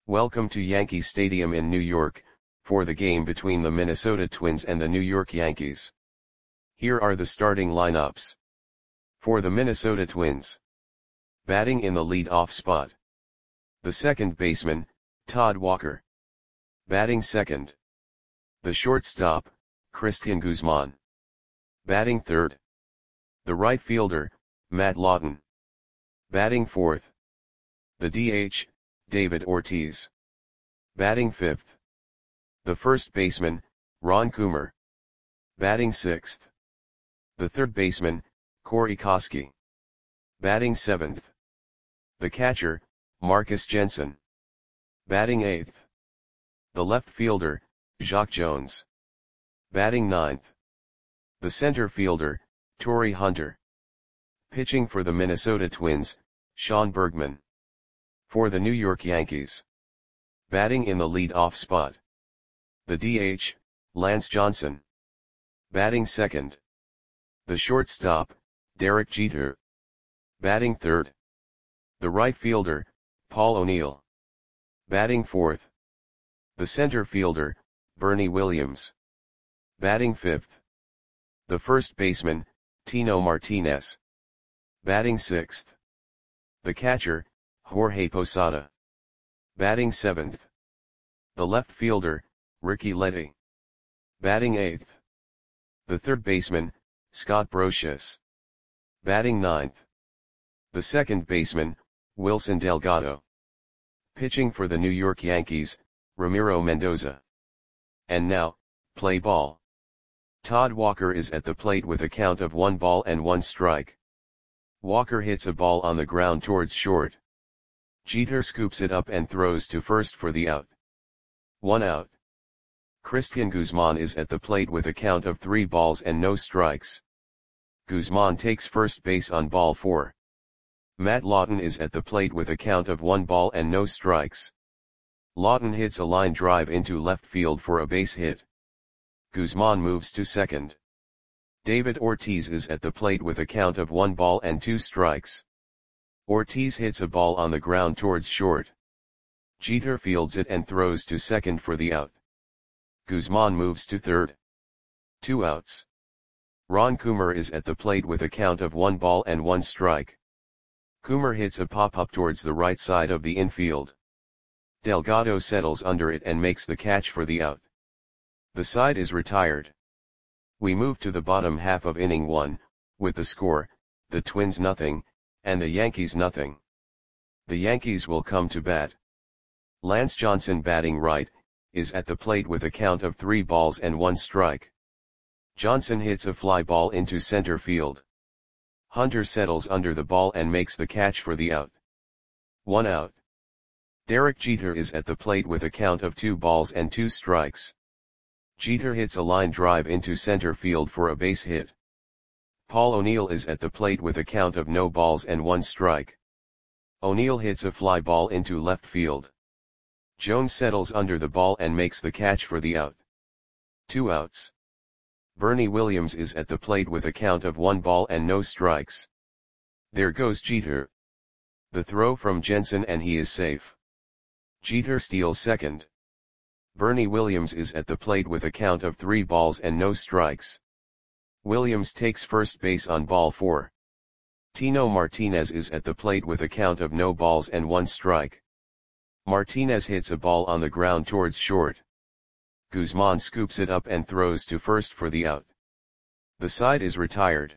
Welcome to Yankee Stadium in New York, for the game between the Minnesota Twins and the New York Yankees. Here are the starting lineups. For the Minnesota Twins. Batting in the lead-off spot. The second baseman, Todd Walker. Batting second. The shortstop, Cristian Guzman. Batting third. The right fielder, Matt Lawton. Batting fourth. The DH, David Ortiz. Batting fifth. The first baseman, Ron Coomer. Batting sixth. The third baseman, Corey Koskie. Batting seventh. The catcher, Marcus Jensen. Batting eighth. The left fielder, Jacque Jones. Batting ninth. The center fielder, Torii Hunter. Pitching for the Minnesota Twins, Sean Bergman. For the New York Yankees. Batting in the lead-off spot. The DH, Lance Johnson. Batting second. The shortstop, Derek Jeter. Batting third. The right fielder, Paul O'Neill. Batting fourth. The center fielder, Bernie Williams. Batting fifth. The first baseman, Tino Martinez. Batting sixth. The catcher, Jorge Posada. Batting seventh. The left fielder, Ricky Leddy. Batting eighth. The third baseman, Scott Brosius. Batting ninth. The second baseman, Wilson Delgado. Pitching for the New York Yankees, Ramiro Mendoza. And now, play ball. Todd Walker is at the plate with a count of 1 strike. Walker hits a ball on the ground towards short. Jeter scoops it up and throws to first for the out. 1 out. Cristian Guzman is at the plate with a count of 3 balls and no strikes. Guzman takes first base on ball 4. Matt Lawton is at the plate with a count of 1 ball and no strikes. Lawton hits a line drive into left field for a base hit. Guzman moves to second. David Ortiz is at the plate with a count of 1 ball and 2 strikes. Ortiz hits a ball on the ground towards short. Jeter fields it and throws to second for the out. Guzman moves to third. 2 outs. Ron Coomer is at the plate with a count of 1 ball and 1 strike. Coomer hits a pop-up towards the right side of the infield. Delgado settles under it and makes the catch for the out. The side is retired. We move to the bottom half of inning 1, with the score, the Twins 0, and the Yankees 0. The Yankees will come to bat. Lance Johnson, batting right, is at the plate with a count of 3 balls and 1 strike. Johnson hits a fly ball into center field. Hunter settles under the ball and makes the catch for the out. 1 out. Derek Jeter is at the plate with a count of 2 balls and 2 strikes. Jeter hits a line drive into center field for a base hit. Paul O'Neill is at the plate with a count of no balls and 1 strike. O'Neill hits a fly ball into left field. Jones settles under the ball and makes the catch for the out. 2 outs. Bernie Williams is at the plate with a count of 1 ball and no strikes. There goes Jeter. The throw from Jensen and he is safe. Jeter steals second. Bernie Williams is at the plate with a count of 3 balls and no strikes. Williams takes first base on ball 4. Tino Martinez is at the plate with a count of no balls and 1 strike. Martinez hits a ball on the ground towards short. Guzman scoops it up and throws to first for the out. The side is retired.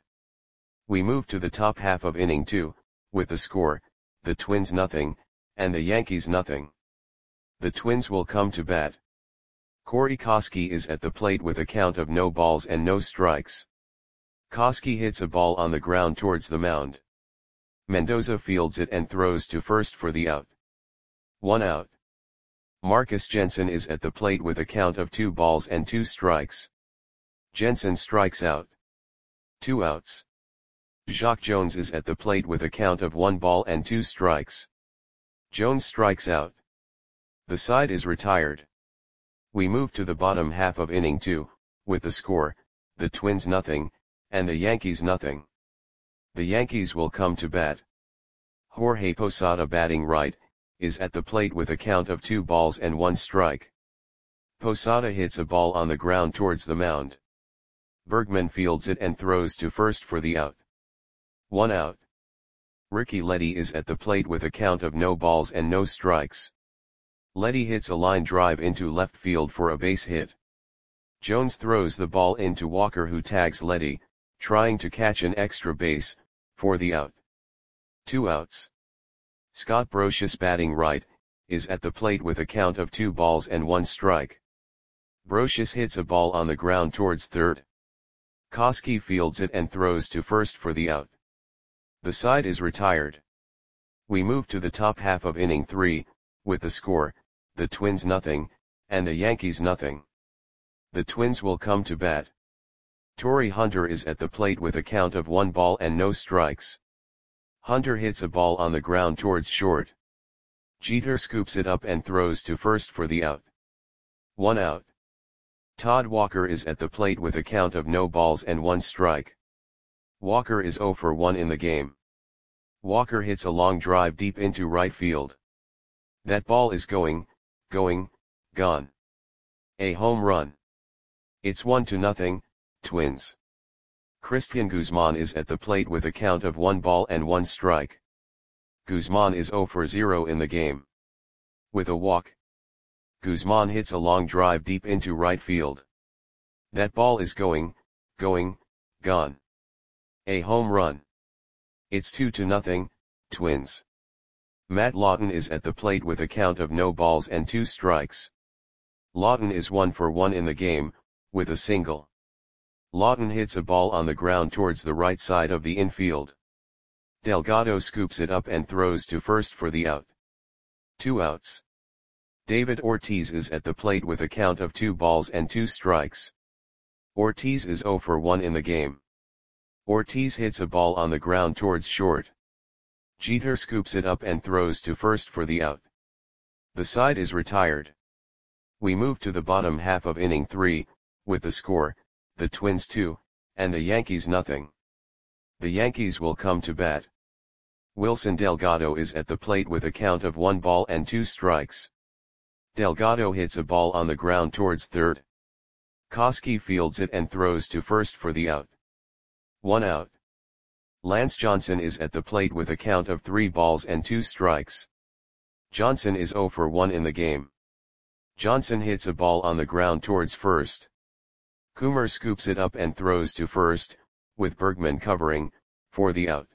We move to the top half of inning 2, with the score, the Twins 0, and the Yankees 0. The Twins will come to bat. Corey Koskie is at the plate with a count of no balls and no strikes. Koskie hits a ball on the ground towards the mound. Mendoza fields it and throws to first for the out. 1 out. Marcus Jensen is at the plate with a count of 2 balls and 2 strikes. Jensen strikes out. 2 outs. Jacque Jones is at the plate with a count of 1 ball and 2 strikes. Jones strikes out. The side is retired. We move to the bottom half of inning 2, with the score, the Twins 0, and the Yankees 0. The Yankees will come to bat. Jorge Posada, batting right, is at the plate with a count of 2 balls and 1 strike. Posada hits a ball on the ground towards the mound. Bergman fields it and throws to first for the out. 1 out. Ricky Leddy is at the plate with a count of no balls and no strikes. Leddy hits a line drive into left field for a base hit. Jones throws the ball into Walker, who tags Leddy, trying to catch an extra base, for the out. 2 outs. Scott Brosius, batting right, is at the plate with a count of 2 balls and 1 strike. Brosius hits a ball on the ground towards third. Koski fields it and throws to first for the out. The side is retired. We move to the top half of inning 3, with the score, the Twins nothing, and the Yankees nothing. The Twins will come to bat. Torrey Hunter is at the plate with a count of 1 ball and no strikes. Hunter hits a ball on the ground towards short. Jeter scoops it up and throws to first for the out. 1 out. Todd Walker is at the plate with a count of no balls and 1 strike. Walker is 0 for 1 in the game. Walker hits a long drive deep into right field. That ball is gone. A home run. It's 1-0, Twins. Christian Guzman is at the plate with a count of 1 ball and 1 strike. Guzman is 0 for 0 in the game. With a walk, Guzman hits a long drive deep into right field. That ball is gone. A home run. It's 2-0, Twins. Matt Lawton is at the plate with a count of no balls and 2 strikes. Lawton is 1 for 1 in the game, with a single. Lawton hits a ball on the ground towards the right side of the infield. Delgado scoops it up and throws to first for the out. 2 outs. David Ortiz is at the plate with a count of 2 balls and 2 strikes. Ortiz is 0 for 1 in the game. Ortiz hits a ball on the ground towards short. Jeter scoops it up and throws to first for the out. The side is retired. We move to the bottom half of inning 3, with the score, the Twins 2, and the Yankees nothing. The Yankees will come to bat. Wilson Delgado is at the plate with a count of 1 ball and 2 strikes. Delgado hits a ball on the ground towards third. Koski fields it and throws to first for the out. 1 out. Lance Johnson is at the plate with a count of 3 balls and 2 strikes. Johnson is 0 for 1 in the game. Johnson hits a ball on the ground towards first. Coomer scoops it up and throws to first, with Bergman covering, for the out.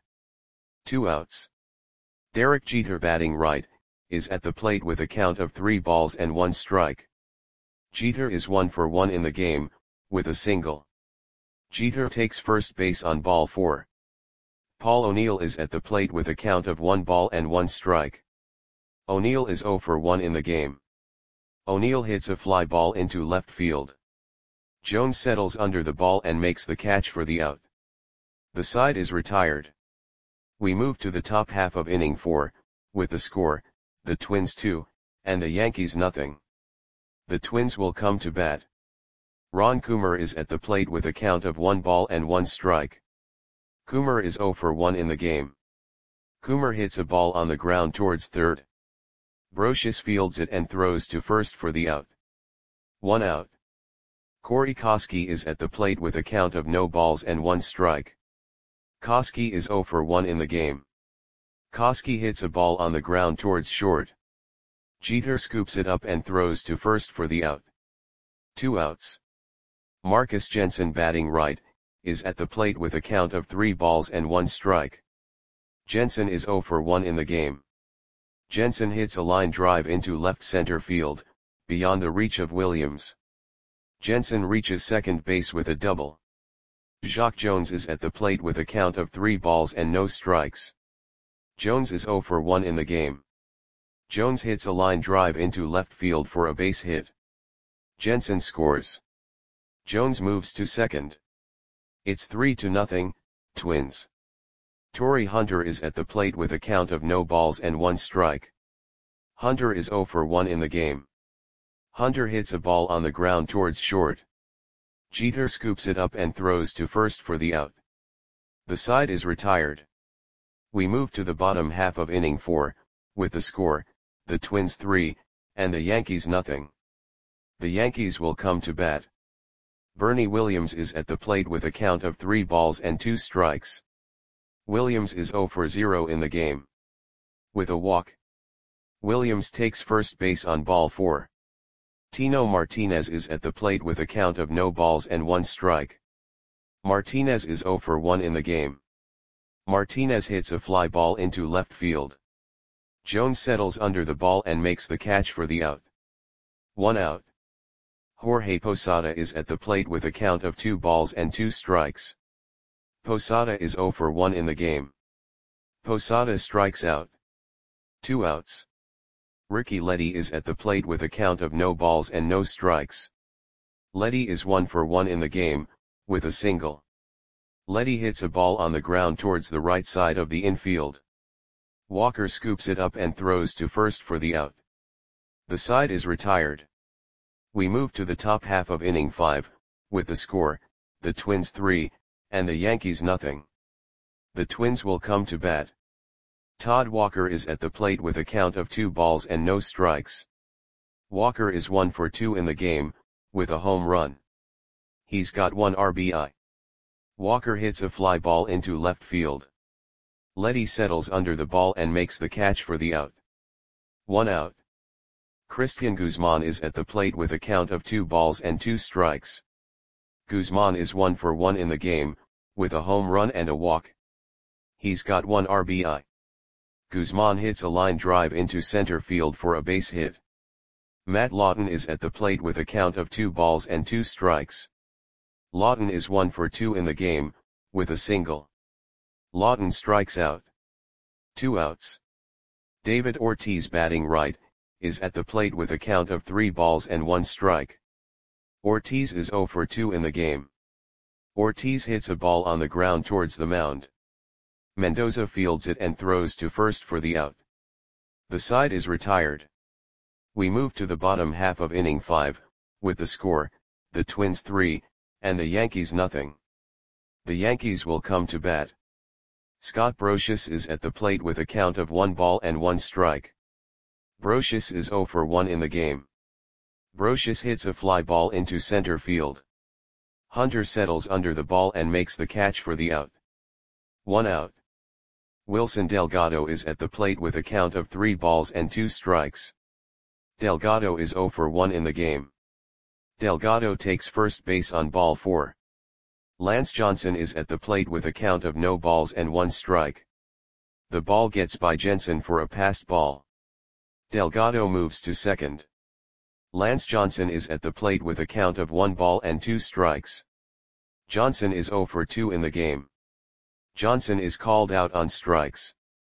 2 outs. Derek Jeter, batting right, is at the plate with a count of 3 balls and 1 strike. Jeter is 1 for 1 in the game, with a single. Jeter takes first base on ball 4. Paul O'Neill is at the plate with a count of 1 ball and 1 strike. O'Neill is 0 for 1 in the game. O'Neill hits a fly ball into left field. Jones settles under the ball and makes the catch for the out. The side is retired. We move to the top half of inning 4, with the score, the Twins 2, and the Yankees nothing. The Twins will come to bat. Ron Coomer is at the plate with a count of 1 ball and 1 strike. Coomer is 0 for 1 in the game. Coomer hits a ball on the ground towards third. Brosius fields it and throws to first for the out. 1 out. Corey Koski is at the plate with a count of no balls and 1 strike. Koski is 0 for 1 in the game. Koski hits a ball on the ground towards short. Jeter scoops it up and throws to first for the out. 2 outs. Marcus Jensen, batting right, is at the plate with a count of 3 balls and 1 strike. Jensen is 0 for 1 in the game. Jensen hits a line drive into left center field, beyond the reach of Williams. Jensen reaches second base with a double. Jacque Jones is at the plate with a count of 3 balls and no strikes. Jones is 0 for 1 in the game. Jones hits a line drive into left field for a base hit. Jensen scores. Jones moves to second. It's 3-0, Twins. Torrey Hunter is at the plate with a count of no balls and 1 strike. Hunter is 0 for 1 in the game. Hunter hits a ball on the ground towards short. Jeter scoops it up and throws to first for the out. The side is retired. We move to the bottom half of inning 4, with the score, the Twins 3, and the Yankees nothing. The Yankees will come to bat. Bernie Williams is at the plate with a count of 3 balls and 2 strikes. Williams is 0 for 0 in the game. With a walk. Williams takes first base on ball 4. Tino Martinez is at the plate with a count of no balls and 1 strike. Martinez is 0 for 1 in the game. Martinez hits a fly ball into left field. Jones settles under the ball and makes the catch for the out. 1 out. Jorge Posada is at the plate with a count of 2 balls and 2 strikes. Posada is 0 for 1 in the game. Posada strikes out. 2 outs. Ricky Leddy is at the plate with a count of no balls and no strikes. Leddy is 1 for 1 in the game, with a single. Leddy hits a ball on the ground towards the right side of the infield. Walker scoops it up and throws to first for the out. The side is retired. We move to the top half of inning 5, with the score, the Twins 3, and the Yankees nothing. The Twins will come to bat. Todd Walker is at the plate with a count of 2 balls and no strikes. Walker is 1 for 2 in the game, with a home run. He's got 1 RBI. Walker hits a fly ball into left field. Leddy settles under the ball and makes the catch for the out. 1 out. Christian Guzman is at the plate with a count of 2 balls and 2 strikes. Guzman is 1 for 1 in the game, with a home run and a walk. He's got 1 RBI. Guzman hits a line drive into center field for a base hit. Matt Lawton is at the plate with a count of 2 balls and 2 strikes. Lawton is 1 for 2 in the game, with a single. Lawton strikes out. 2 outs. David Ortiz, batting right, is at the plate with a count of 3 balls and 1 strike. Ortiz is 0 for 2 in the game. Ortiz hits a ball on the ground towards the mound. Mendoza fields it and throws to first for the out. The side is retired. We move to the bottom half of inning 5, with the score, the Twins 3, and the Yankees nothing. The Yankees will come to bat. Scott Brosius is at the plate with a count of 1 ball and 1 strike. Brosius is 0 for 1 in the game. Brosius hits a fly ball into center field. Hunter settles under the ball and makes the catch for the out. 1 out. Wilson Delgado is at the plate with a count of 3 balls and 2 strikes. Delgado is 0 for 1 in the game. Delgado takes first base on ball 4. Lance Johnson is at the plate with a count of no balls and 1 strike. The ball gets by Jensen for a passed ball. Delgado moves to second. Lance Johnson is at the plate with a count of 1 ball and 2 strikes. Johnson is 0 for 2 in the game. Johnson is called out on strikes.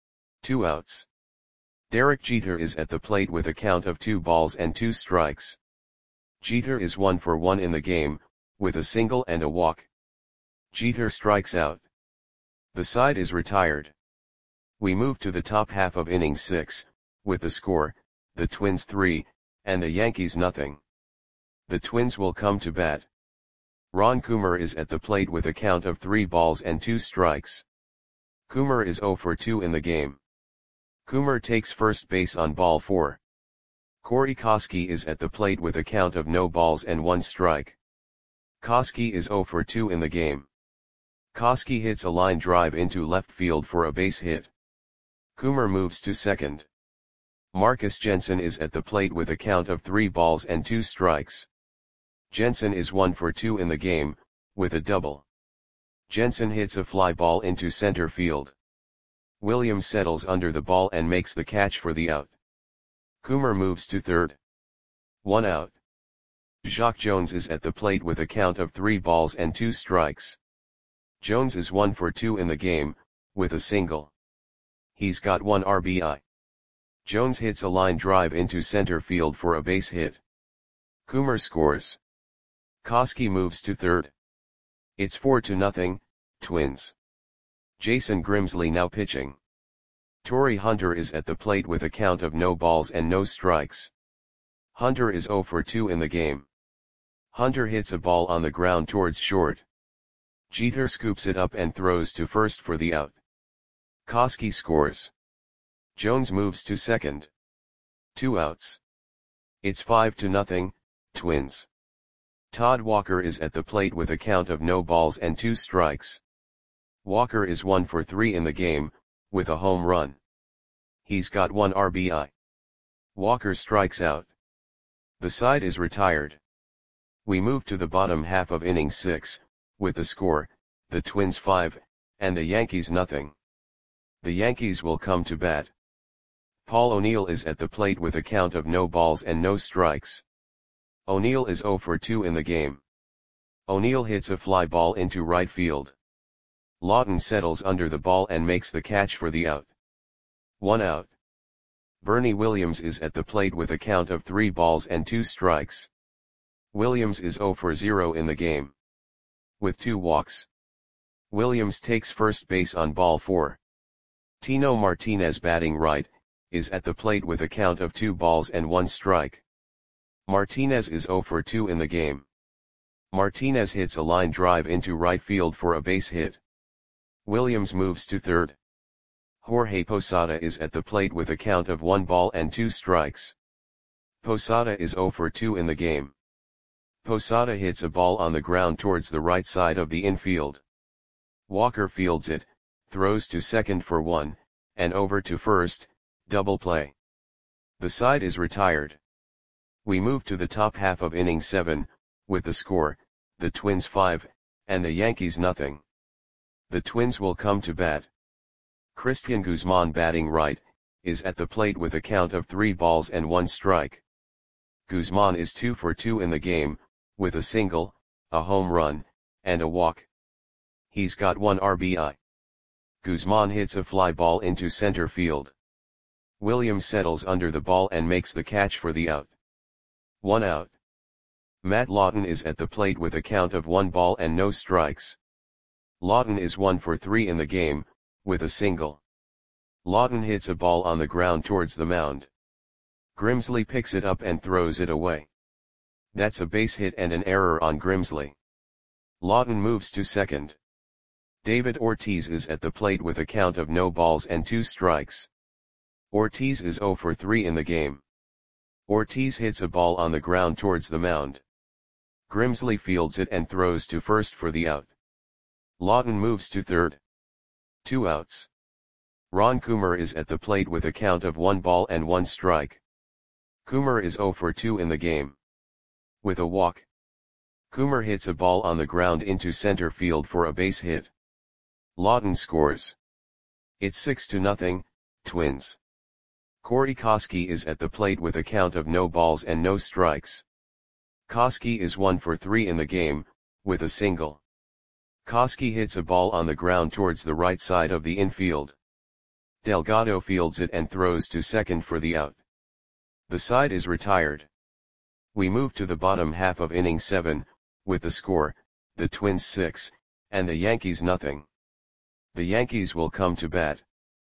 2 outs. Derek Jeter is at the plate with a count of 2 balls and 2 strikes. Jeter is 1 for 1 in the game, with a single and a walk. Jeter strikes out. The side is retired. We move to the top half of inning 6, with the score, the Twins 3, and the Yankees nothing. The Twins will come to bat. Ron Coomer is at the plate with a count of 3 balls and 2 strikes. Coomer is 0 for 2 in the game. Coomer takes first base on ball 4. Corey Koskie is at the plate with a count of no balls and 1 strike. Koskie is 0 for 2 in the game. Koskie hits a line drive into left field for a base hit. Coomer moves to second. Marcus Jensen is at the plate with a count of 3 balls and 2 strikes. Jensen is 1 for 2 in the game, with a double. Jensen hits a fly ball into center field. Williams settles under the ball and makes the catch for the out. Coomer moves to third. 1 out. Jacque Jones is at the plate with a count of 3 balls and 2 strikes. Jones is 1 for 2 in the game, with a single. He's got 1 RBI. Jones hits a line drive into center field for a base hit. Coomer scores. Koskie moves to third. It's 4-0, Twins. Jason Grimsley now pitching. Torrey Hunter is at the plate with a count of no balls and no strikes. Hunter is 0 for 2 in the game. Hunter hits a ball on the ground towards short. Jeter scoops it up and throws to first for the out. Koskie scores. Jones moves to second. 2 outs. It's 5-0, Twins. Todd Walker is at the plate with a count of no balls and 2 strikes. Walker is 1 for 3 in the game, with a home run. He's got 1 RBI. Walker strikes out. The side is retired. We move to the bottom half of inning 6, with the score, the Twins 5, and the Yankees nothing. The Yankees will come to bat. Paul O'Neill is at the plate with a count of no balls and no strikes. O'Neill is 0 for 2 in the game. O'Neill hits a fly ball into right field. Lawton settles under the ball and makes the catch for the out. 1 out. Bernie Williams is at the plate with a count of 3 balls and 2 strikes. Williams is 0 for 0 in the game. With 2 walks. Williams takes first base on ball 4. Tino Martinez, batting right, is at the plate with a count of 2 balls and 1 strike. Martinez is 0 for 2 in the game. Martinez hits a line drive into right field for a base hit. Williams moves to third. Jorge Posada is at the plate with a count of 1 ball and 2 strikes. Posada is 0 for 2 in the game. Posada hits a ball on the ground towards the right side of the infield. Walker fields it, throws to second for 1, and over to first, double play. The side is retired. We move to the top half of inning 7, with the score, the Twins 5, and the Yankees nothing. The Twins will come to bat. Christian Guzman, batting right, is at the plate with a count of 3 balls and 1 strike. Guzman is 2 for 2 in the game, with a single, a home run, and a walk. He's got 1 RBI. Guzman hits a fly ball into center field. Williams settles under the ball and makes the catch for the out. 1 out. Matt Lawton is at the plate with a count of 1 ball and no strikes. Lawton is 1 for 3 in the game, with a single. Lawton hits a ball on the ground towards the mound. Grimsley picks it up and throws it away. That's a base hit and an error on Grimsley. Lawton moves to second. David Ortiz is at the plate with a count of no balls and 2 strikes. Ortiz is 0 for 3 in the game. Ortiz hits a ball on the ground towards the mound. Grimsley fields it and throws to first for the out. Lawton moves to third. 2 outs. Ron Coomer is at the plate with a count of 1 ball and 1 strike. Coomer is 0 for 2 in the game. With a walk. Coomer hits a ball on the ground into center field for a base hit. Lawton scores. It's 6-0, Twins. Corey Koskie is at the plate with a count of no balls and no strikes. Koskie is 1 for 3 in the game, with a single. Koskie hits a ball on the ground towards the right side of the infield. Delgado fields it and throws to second for the out. The side is retired. We move to the bottom half of inning 7, with the score, the Twins 6, and the Yankees nothing. The Yankees will come to bat.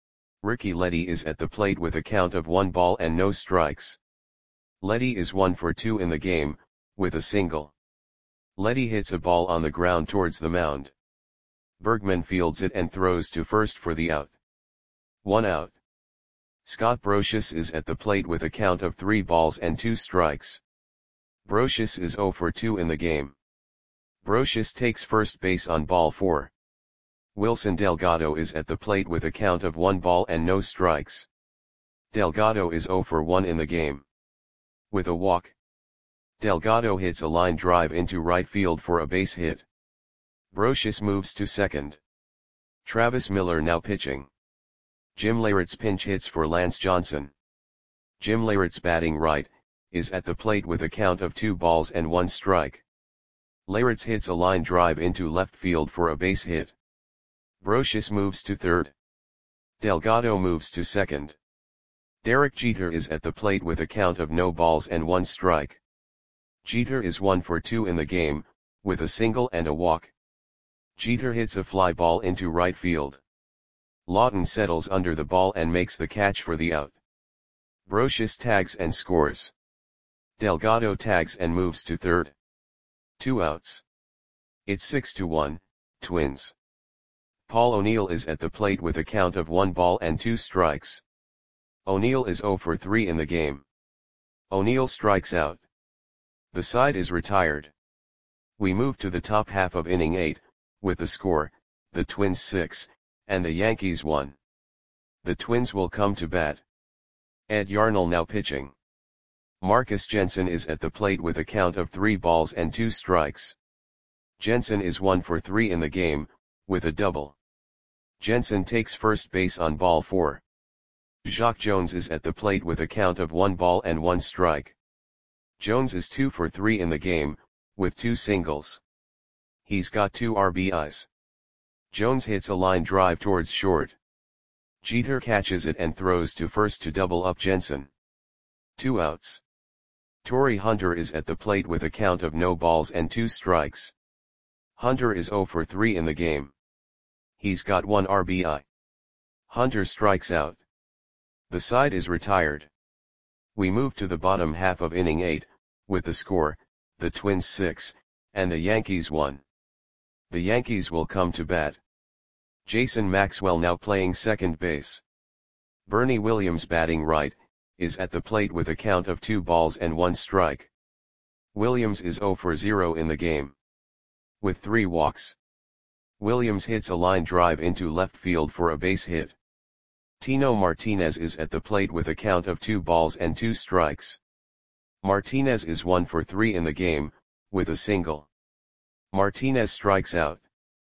Ricky Leddy is at the plate with a count of 1 ball and no strikes. Leddy is 1 for 2 in the game, with a single. Leddy hits a ball on the ground towards the mound. Bergman fields it and throws to first for the out. 1 out. Scott Brosius is at the plate with a count of 3 balls and 2 strikes. Brosius is 0 for 2 in the game. Brosius takes first base on ball 4. Wilson Delgado is at the plate with a count of 1 ball and no strikes. Delgado is 0 for 1 in the game. With a walk. Delgado hits a line drive into right field for a base hit. Brosius moves to second. Travis Miller now pitching. Jim Leyritz pinch hits for Lance Johnson. Jim Leyritz, batting right, is at the plate with a count of 2 balls and 1 strike. Leyritz hits a line drive into left field for a base hit. Brosius moves to third. Delgado moves to second. Derek Jeter is at the plate with a count of no balls and 1 strike. Jeter is 1 for 2 in the game, with a single and a walk. Jeter hits a fly ball into right field. Lawton settles under the ball and makes the catch for the out. Brosius tags and scores. Delgado tags and moves to third. 2 outs. It's 6-1, Twins. Paul O'Neill is at the plate with a count of 1 ball and 2 strikes. O'Neill is 0 for 3 in the game. O'Neill strikes out. The side is retired. We move to the top half of inning 8, with the score, the Twins 6, and the Yankees 1. The Twins will come to bat. Ed Yarnall now pitching. Marcus Jensen is at the plate with a count of 3 balls and 2 strikes. Jensen is 1 for 3 in the game, with a double. Jensen takes first base on ball 4. Jacque Jones is at the plate with a count of 1 ball and 1 strike. Jones is 2 for 3 in the game, with 2 singles. He's got 2 RBIs. Jones hits a line drive towards short. Jeter catches it and throws to first to double up Jensen. 2 outs. Torrey Hunter is at the plate with a count of no balls and 2 strikes. Hunter is 0 for 3 in the game. He's got 1 RBI. Hunter strikes out. The side is retired. We move to the bottom half of inning 8, with the score, the Twins 6, and the Yankees 1. The Yankees will come to bat. Jason Maxwell now playing second base. Bernie Williams batting right, is at the plate with a count of 2 balls and 1 strike. Williams is 0 for 0 in the game, with 3 walks. Williams hits a line drive into left field for a base hit. Tino Martinez is at the plate with a count of 2 balls and 2 strikes. Martinez is 1 for 3 in the game, with a single. Martinez strikes out.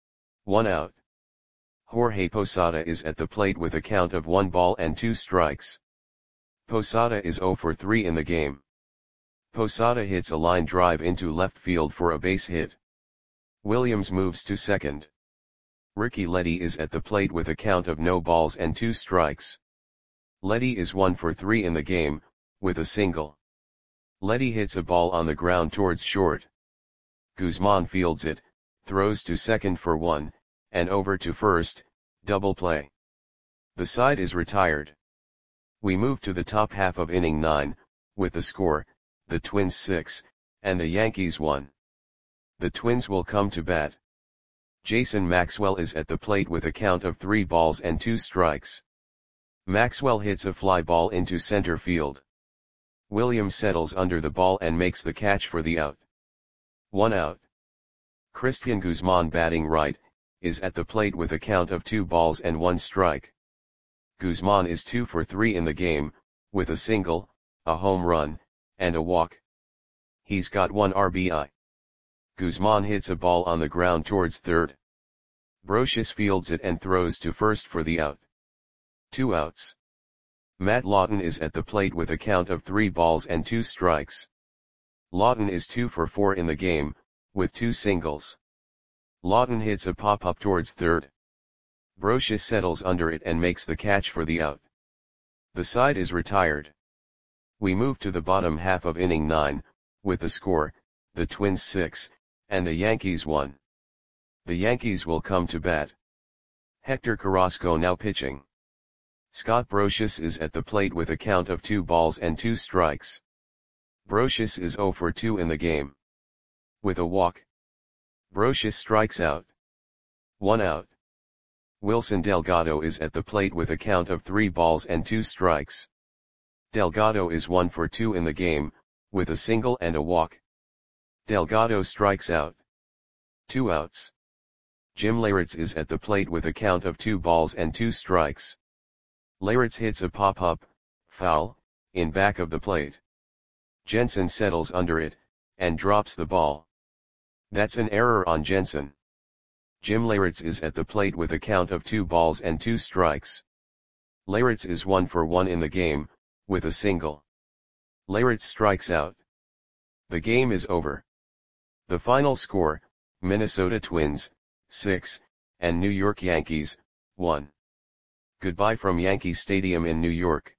1 out. Jorge Posada is at the plate with a count of 1 ball and 2 strikes. Posada is 0 for 3 in the game. Posada hits a line drive into left field for a base hit. Williams moves to second. Ricky Leddy is at the plate with a count of no balls and 2 strikes. Leddy is 1 for 3 in the game, with a single. Leddy hits a ball on the ground towards short. Guzman fields it, throws to second for 1, and over to first, double play. The side is retired. We move to the top half of inning 9, with the score, the Twins 6, and the Yankees 1. The Twins will come to bat. Jason Maxwell is at the plate with a count of 3 balls and 2 strikes. Maxwell hits a fly ball into center field. Williams settles under the ball and makes the catch for the out. 1 out. Christian Guzman batting right, is at the plate with a count of 2 balls and 1 strike. Guzman is 2 for 3 in the game, with a single, a home run, and a walk. He's got 1 RBI. Guzman hits a ball on the ground towards third. Brosius fields it and throws to first for the out. 2 outs. Matt Lawton is at the plate with a count of 3 balls and 2 strikes. Lawton is 2 for 4 in the game, with 2 singles. Lawton hits a pop-up towards third. Brosius settles under it and makes the catch for the out. The side is retired. We move to the bottom half of inning 9, with the score, the Twins 6, and the Yankees 1. The Yankees will come to bat. Hector Carrasco now pitching. Scott Brosius is at the plate with a count of 2 balls and 2 strikes. Brosius is 0 for 2 in the game, with a walk. Brosius strikes out. 1 out. Wilson Delgado is at the plate with a count of 3 balls and 2 strikes. Delgado is 1 for 2 in the game, with a single and a walk. Delgado strikes out. 2 outs. Jim Leyritz is at the plate with a count of 2 balls and 2 strikes. Leyritz hits a pop-up, foul, in back of the plate. Jensen settles under it, and drops the ball. That's an error on Jensen. Jim Leyritz is at the plate with a count of 2 balls and 2 strikes. Leyritz is 1 for 1 in the game, with a single. Leyritz strikes out. The game is over. The final score, Minnesota Twins, 6, and New York Yankees, 1. Goodbye from Yankee Stadium in New York.